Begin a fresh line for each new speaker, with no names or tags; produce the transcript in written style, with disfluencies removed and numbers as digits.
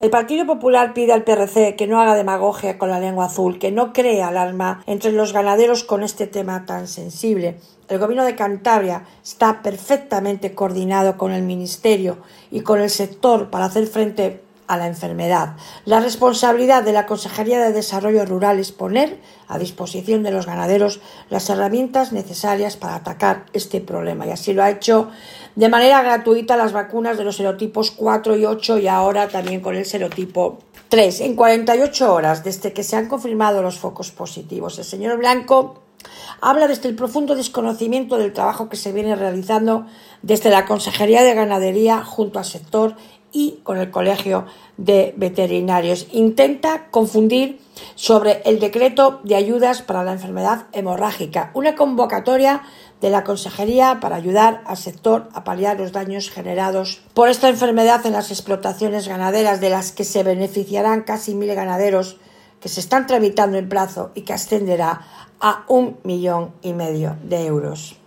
El Partido Popular pide al PRC que no haga demagogia con la lengua azul, que no cree alarma entre los ganaderos con este tema tan sensible. El Gobierno de Cantabria está perfectamente coordinado con el Ministerio y con el sector para hacer frente a la enfermedad. La responsabilidad de la Consejería de Desarrollo Rural es poner a disposición de los ganaderos las herramientas necesarias para atacar este problema, y así lo ha hecho de manera gratuita las vacunas de los serotipos 4 y 8 y ahora también con el serotipo 3. En 48 horas desde que se han confirmado los focos positivos, el señor Blanco habla desde el profundo desconocimiento del trabajo que se viene realizando desde la Consejería de Ganadería junto al sector y con el Colegio de Veterinarios. Intenta confundir sobre el decreto de ayudas para la enfermedad hemorrágica, una convocatoria de la Consejería para ayudar al sector a paliar los daños generados por esta enfermedad en las explotaciones ganaderas, de las que se beneficiarán casi 1.000 ganaderos, que se están tramitando en plazo y que ascenderá a 1,5 millones de euros.